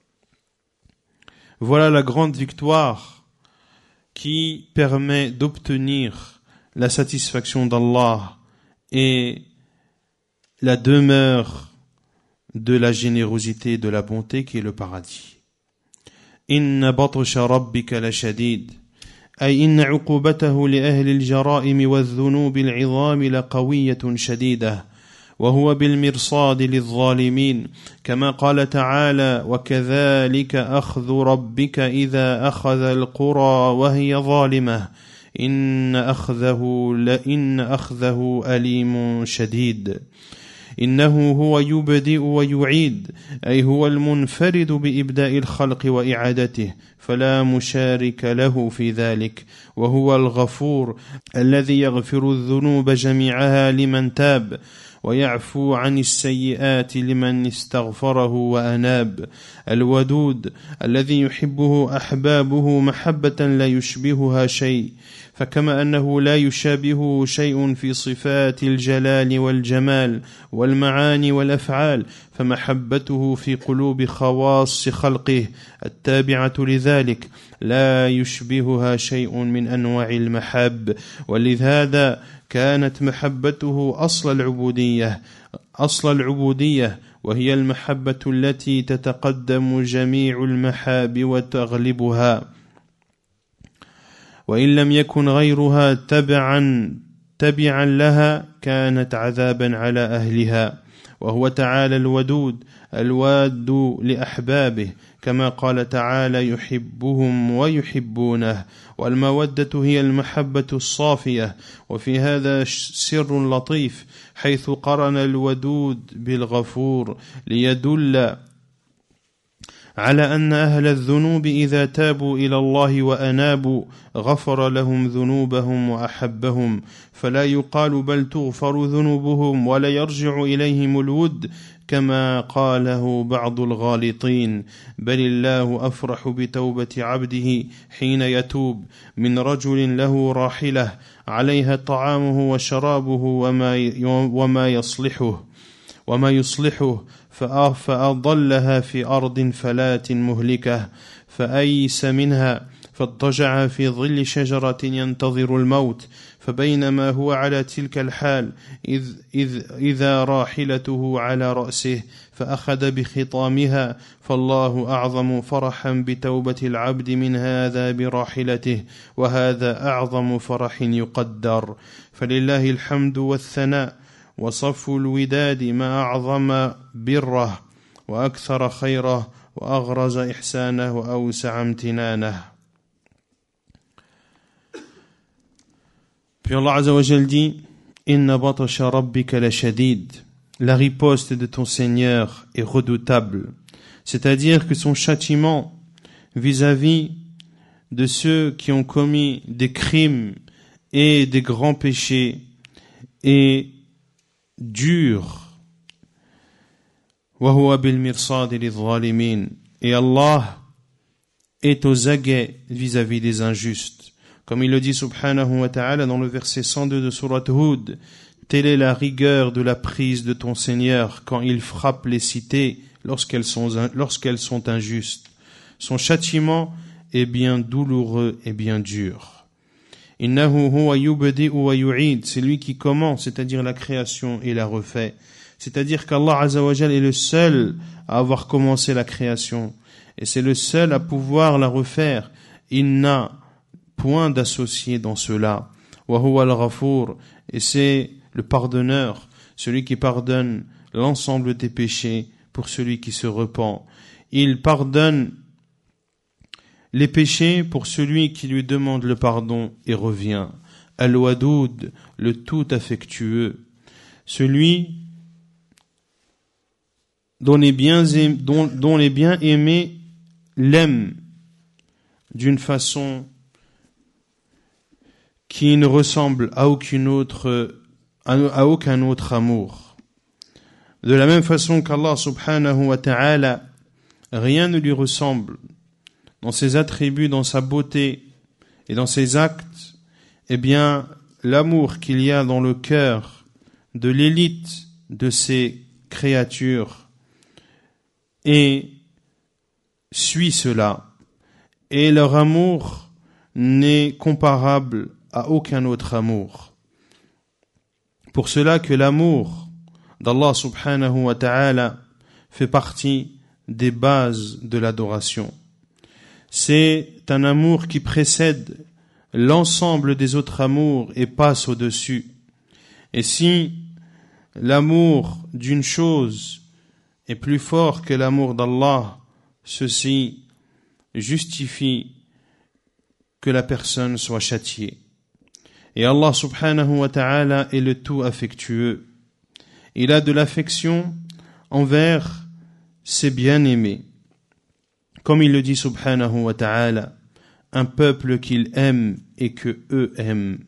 Voilà la grande victoire qui permet d'obtenir la satisfaction d'Allah et la demeure de la générosité et de la bonté qui est le paradis. Inna batsha rabbika lashadid, ay inna uqubatahu li ahli al-jara'im wa adh-dhunub al-'idham laqawiyyatun shadidah. وهو بالمرصاد للظالمين كما قال تعالى وكذلك أخذ ربك إذا أخذ القرى وهي ظالمة إن أخذه لإن أخذه أليم شديد إنه هو يبدئ ويعيد أي هو المنفرد بإبداء الخلق وإعادته فلا مشارك له في ذلك وهو الغفور الذي يغفر الذنوب جميعها لمن تاب ويعفو عن السيئات لمن استغفره وأناب الودود الذي يحبه أحبابه محبة لا يشبهها شيء فكما أنه لا يشابهه شيء في صفات الجلال والجمال والمعاني والأفعال فمحبته في قلوب خواص خلقه التابعة لذلك لا يشبهها شيء من أنواع المحب ولهذا كانت محبته أصل العبودية أصل العبودية وهي المحبة التي تتقدم جميع المحاب وتغلبها وإن لم يكن غيرها تبعا تبعا لها كانت عذابا على أهلها وهو تعالى الودود الواد لأحبابه كما قال تعالى يحبهم ويحبونه والمودة هي المحبة الصافية وفي هذا سر لطيف حيث قرن الودود بالغفور ليدل على أن أهل الذنوب إذا تابوا إلى الله وأنابوا غفر لهم ذنوبهم وأحبهم فلا يقال بل تغفر ذنوبهم ولا يرجع إليهم الود كما قاله بعض الغالطين بل الله أفرح بتوبة عبده حين يتوب من رجل له راحلة عليها طعامه وشرابه وما وما يصلحه وما يصلحه فأضلها في أرض فلات مهلكة فأيس منها فاضطجع في ظل شجرة ينتظر الموت فبينما هو على تلك الحال إذ, إذ إذا راحلته على رأسه فأخذ بخطامها فالله أعظم فرحا بتوبة العبد من هذا براحلته وهذا أعظم فرح يقدر فلله الحمد والثناء وصف الوداد ما أعظم بره وأكثر خيره وأغرز إحسانه وأوسع امتنانه. Puis Allah Azza wa Jal dit Inna batasha rabbika la shadid, la riposte de ton Seigneur est redoutable, c'est-à-dire que son châtiment vis-à-vis de ceux qui ont commis des crimes et des grands péchés est dur. Wa huwa bil mirsad lil zalimin, et Allah est aux aguets vis-à-vis des injustes. Comme il le dit subhanahu wa ta'ala dans le verset cent deux de Surat Hud, telle est la rigueur de la prise de ton Seigneur quand il frappe les cités lorsqu'elles sont, lorsqu'elles sont injustes. Son châtiment est bien douloureux et bien dur. Innahu huwa yubdi'u wa yu'id, c'est lui qui commence, c'est-à-dire la création et la refait. C'est-à-dire qu'Allah Azza wa Jal est le seul à avoir commencé la création et c'est le seul à pouvoir la refaire. Il n'a point d'associé dans cela. Wa huwa al-Ghafur, et c'est le pardonneur, celui qui pardonne l'ensemble des péchés pour celui qui se repent. Il pardonne les péchés pour celui qui lui demande le pardon et revient. Al-Wadoud, le tout affectueux, celui dont les biens, dont, dont les biens aimés l'aiment d'une façon qui ne ressemble à aucune autre, à, à aucun autre amour. De la même façon qu'Allah subhanahu wa ta'ala, rien ne lui ressemble dans ses attributs, dans sa beauté et dans ses actes, eh bien, l'amour qu'il y a dans le cœur de l'élite de ces créatures et suit cela. Et leur amour n'est comparable à aucun autre amour. Pour cela que l'amour d'Allah subhanahu wa ta'ala fait partie des bases de l'adoration. C'est un amour qui précède l'ensemble des autres amours et passe au-dessus. Et si l'amour d'une chose est plus fort que l'amour d'Allah, ceci justifie que la personne soit châtiée. Et Allah subhanahu wa ta'ala est le tout affectueux. Il a de l'affection envers ses bien-aimés. Comme il le dit subhanahu wa ta'ala, un peuple qu'il aime et que eux aiment.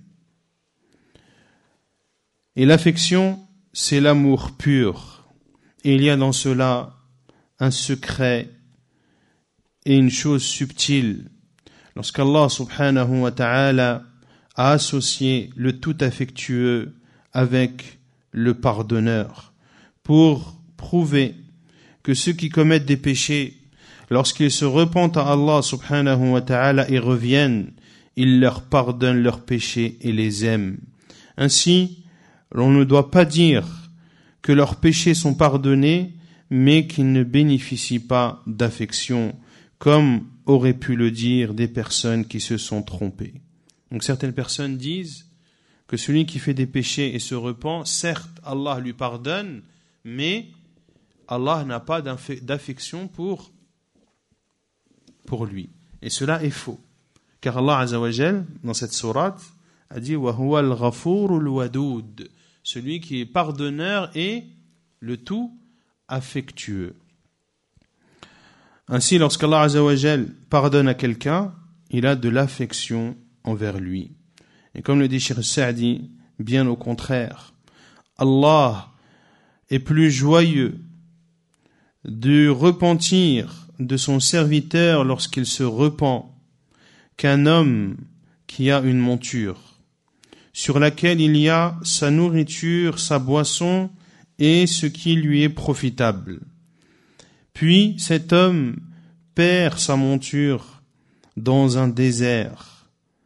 Et l'affection, c'est l'amour pur. Et il y a dans cela un secret et une chose subtile. Lorsqu'Allah subhanahu wa ta'ala a associé le tout affectueux avec le pardonneur pour prouver que ceux qui commettent des péchés, lorsqu'ils se repentent à Allah subhanahu wa ta'ala et reviennent, il leur pardonne leurs péchés et les aime. Ainsi, l'on ne doit pas dire que leurs péchés sont pardonnés, mais qu'ils ne bénéficient pas d'affection, comme auraient pu le dire des personnes qui se sont trompées. Donc certaines personnes disent que celui qui fait des péchés et se repent, certes Allah lui pardonne, mais Allah n'a pas d'affection pour, pour lui. Et cela est faux. Car Allah Azza wa Jal, dans cette sourate, a dit « Wa huwa al-Ghafur al-Wadoud » celui qui est pardonneur et le tout affectueux. Ainsi, lorsqu'Allah Azza wa Jal pardonne à quelqu'un, il a de l'affection envers lui. Et comme le dit Cheikh Sa'di, bien au contraire, Allah est plus joyeux du repentir de son serviteur lorsqu'il se repent qu'un homme qui a une monture sur laquelle il y a sa nourriture, sa boisson et ce qui lui est profitable. Puis cet homme perd sa monture dans un désert.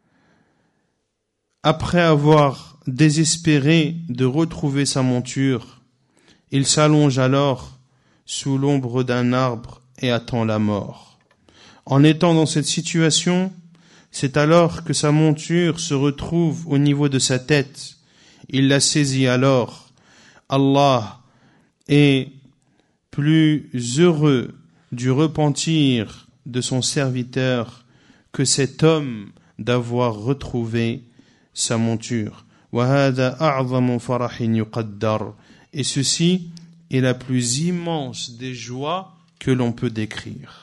Après avoir désespéré de retrouver sa monture, il s'allonge alors sous l'ombre d'un arbre et attend la mort. En étant dans cette situation, c'est alors que sa monture se retrouve au niveau de sa tête. Il la saisit alors. Allah est plus heureux du repentir de son serviteur que cet homme d'avoir retrouvé sa monture. Et ceci est la plus immense des joies que l'on peut décrire.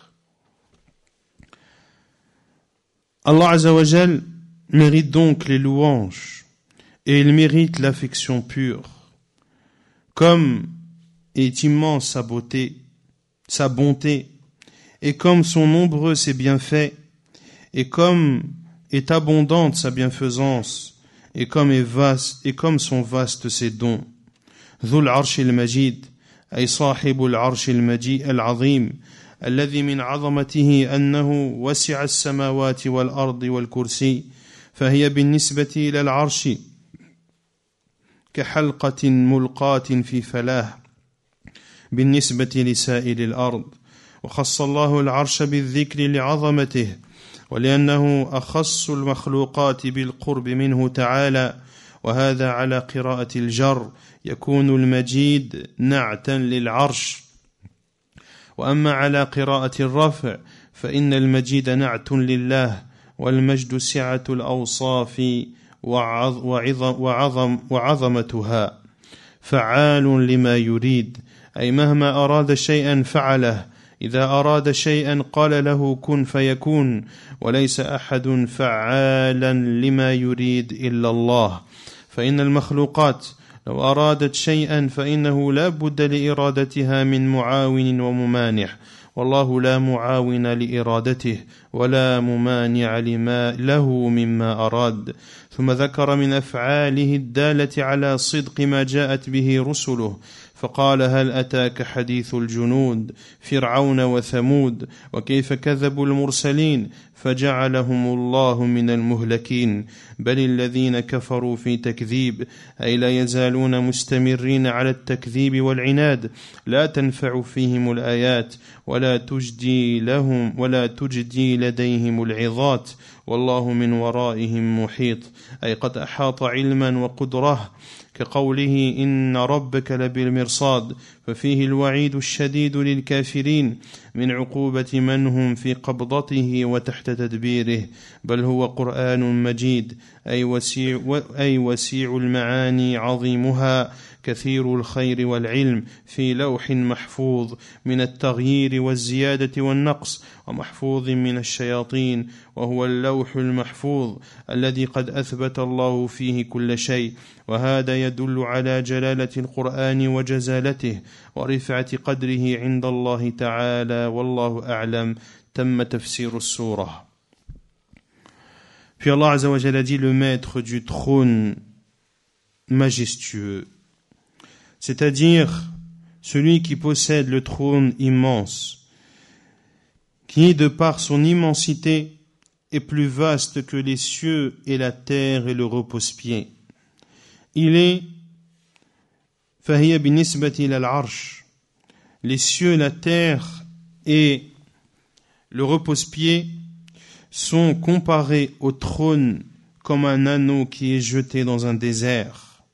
Allah Azza wa Jal mérite donc les louanges et il mérite l'affection pure. Comme est immense sa beauté, sa bonté, et comme sont nombreux ses bienfaits, et comme est abondante sa bienfaisance, et comme est vaste, et comme sont vastes ses dons. ذو العرش المجيد أي صاحب العرش المجيد العظيم الذي من عظمته أنه وسع السماوات والأرض والكرسي فهي بالنسبة إلى العرش كحلقة ملقاة في فلاه بالنسبة لسائر الأرض. وخص الله العرش بالذكر لعظمته ولأنه أخص المخلوقات بالقرب منه تعالى، وهذا على قراءة الجر يكون المجيد نعتا للعرش. وأما على قراءة الرفع فإن المجيد نعت لله، والمجد سعة الأوصاف وعظم وعظم وعظمتها. فعال لما يريد أي مهما أراد شيئا فعله، إذا أراد شيئا قال له كن فيكون، وليس أحد فعالا لما يريد إلا الله. فإن المخلوقات لو أرادت شيئا فإنه لا بد لإرادتها من معاون وممانع، والله لا معاون لإرادته ولا ممانع لما له مما أراد. ثم ذكر من أفعاله الدالة على صدق ما جاءت به رسله، فقال هل أتاك حديث الجنود فرعون وثمود وكيف كذبوا المرسلين فجعلهم الله من المهلكين. بل الذين كفروا في تكذيب أي لا يزالون مستمرين على التكذيب والعناد، لا تنفع فيهم الآيات ولا تجدي لهم ولا تجدي لديهم العظات، والله من ورائهم محيط أي قد أحاط علما وقدره، كقوله إن ربك لبالمرصاد، ففيه الوعيد الشديد للكافرين من عقوبة من هم في قبضته وتحت تدبيره. بل هو قرآن مجيد أي وسيع, أي وسيع المعاني عظيمها كثير الخير والعلم في لوح محفوظ من التغيير والزيادة والنقص، ومحفوظ من الشياطين، وهو اللوح المحفوظ الذي قد أثبت الله فيه كل شيء. وهذا يدل على جلالة القرآن وجزالته ورفعة قدره عند الله تعالى، والله أعلم. تم تفسير السورة. Puis Allah Azza wa Jalla dit le maître du trône majestueux, c'est-à-dire celui qui possède le trône immense, qui, de par son immensité, est plus vaste que les cieux et la terre et le repose-pied. Il est فهي بالنسبة إلى العرش. Les cieux, la terre et le repose-pied sont comparés au trône comme un anneau qui est jeté dans un désert.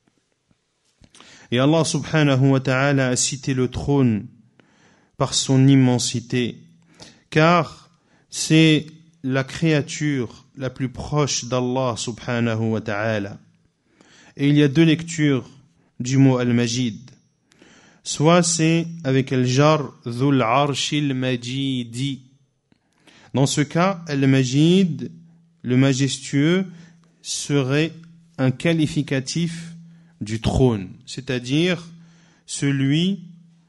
Et Allah subhanahu wa ta'ala a cité le trône par son immensité, car c'est la créature la plus proche d'Allah subhanahu wa ta'ala. Et il y a deux lectures du mot al-Majid. Soit c'est avec al-jar dhul arshil majidi. Dans ce cas, al-Majid, le majestueux, serait un qualificatif du trône, c'est-à-dire celui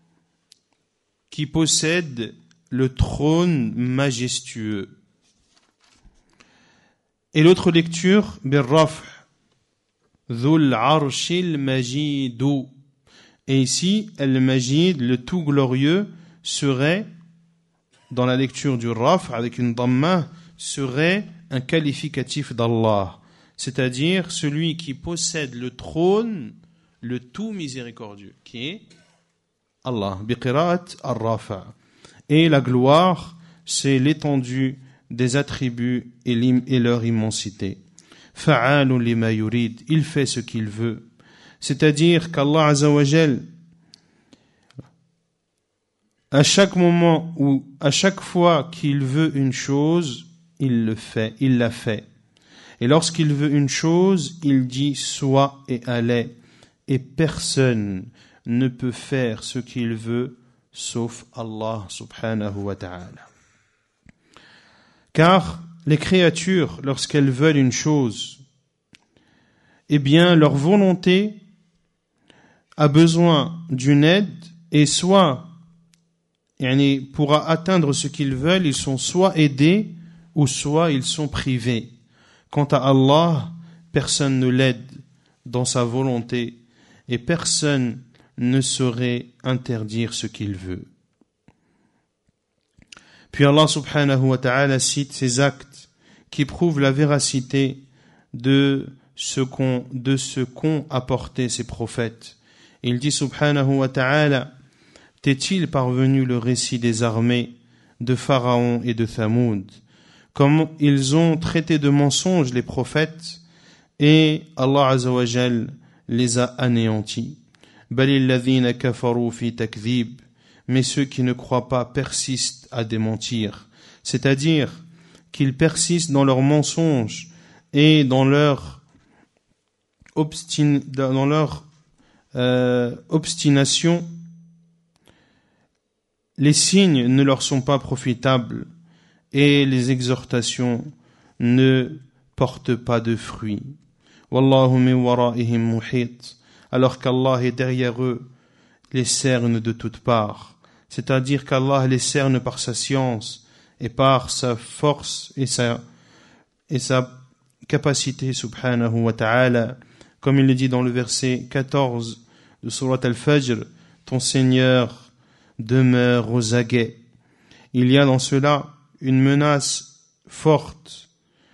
qui possède le trône majestueux. Et l'autre lecture, bir-raf' dhul arshil majidu. Et ici, al-Majid, le tout glorieux, serait, dans la lecture du raf, avec une dhamma, serait un qualificatif d'Allah, c'est-à-dire celui qui possède le trône, le tout miséricordieux, qui est Allah, biqira'at ar-rafa. Et la gloire, c'est l'étendue des attributs et, et leur immensité. Fa'alun lima yurid, il fait ce qu'il veut. C'est-à-dire qu'Allah Azza wa Jal, à chaque moment ou à chaque fois qu'il veut une chose, il le fait, il la fait. Et lorsqu'il veut une chose, il dit soit et allez. Et personne ne peut faire ce qu'il veut sauf Allah subhanahu wa ta'ala. Car les créatures, lorsqu'elles veulent une chose, eh bien leur volonté a besoin d'une aide, et soit yani, pour atteindre ce qu'ils veulent, ils sont soit aidés ou soit ils sont privés. Quant à Allah, personne ne l'aide dans sa volonté et personne ne saurait interdire ce qu'il veut. Puis Allah subhanahu wa ta'ala cite ces actes qui prouvent la véracité de ce qu'ont, de ce qu'ont apporté ces prophètes. Il dit subhanahu wa ta'ala: T'est-il parvenu le récit des armées de Pharaon et de Thamoud, comme ils ont traité de mensonges les prophètes, et Allah azza wa jal les a anéantis. Balil ladhina kafaru fi takdhib, mais ceux qui ne croient pas persistent à démentir, c'est-à-dire qu'ils persistent dans leurs mensonges et dans leur obstin, dans leur euh, obstination. Les signes ne leur sont pas profitables et les exhortations ne portent pas de fruits. Wallahu min wara'ihim muhit, alors qu'Allah est derrière eux, les cerne de toutes parts. C'est-à-dire qu'Allah les cerne par sa science et par sa force et sa, et sa capacité subhanahu wa ta'ala. Comme il le dit dans le verset quatorze de Surat Al-Fajr, ton Seigneur demeure aux aguets. Il y a dans cela une menace forte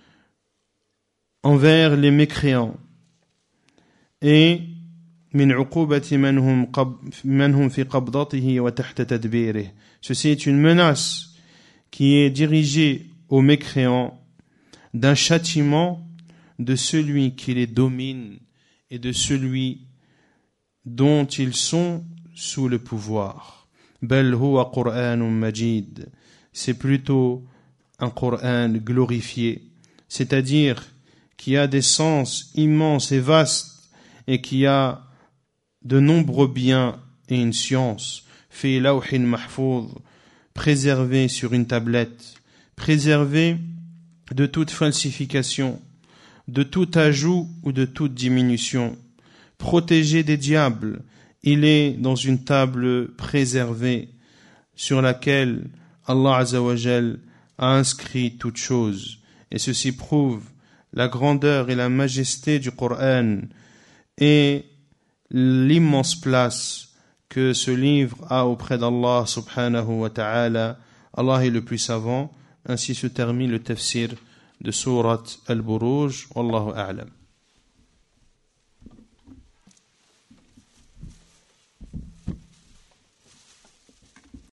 envers les mécréants et min uqubati man hum man hum fi qabdatihi wa tahta tadbirih. Ceci est une menace qui est dirigée aux mécréants d'un châtiment de celui qui les domine et de celui dont ils sont sous le pouvoir. Bal huwa Qur'anun majid. C'est plutôt un Coran glorifié, c'est-à-dire qui a des sens immenses et vastes et qui a de nombreux biens et une science. Fi lawhin mahfouz, préservé sur une tablette, préservé de toute falsification, de tout ajout ou de toute diminution, protégé des diables. Il est dans une table préservée sur laquelle Allah Azza wa Jal a inscrit toutes choses. Et ceci prouve la grandeur et la majesté du Coran et l'immense place que ce livre a auprès d'Allah subhanahu wa ta'ala. Allah est le plus savant. Ainsi se termine le tafsir de Surat Al-Buruj. Wallahu a'lam.